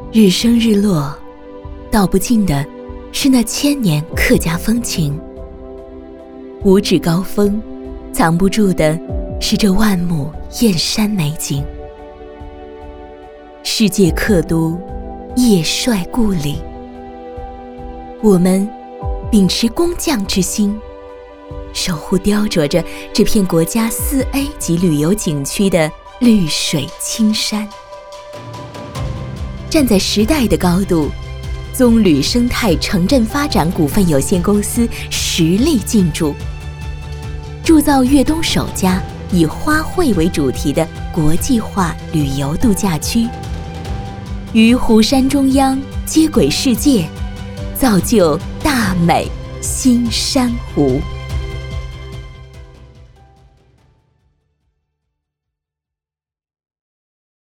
日升日落，道不尽的是那千年客家风情；五指高峰，藏不住的是这万亩燕山美景。世界客都，叶帅故里。我们秉持工匠之心，守护雕琢着这片国家4A 级旅游景区的绿水青山。站在时代的高度，棕榈生态城镇发展股份有限公司实力进驻，铸造粤东首家以花卉为主题的国际化旅游度假区，于湖山中央接轨世界，造就大美新珊瑚。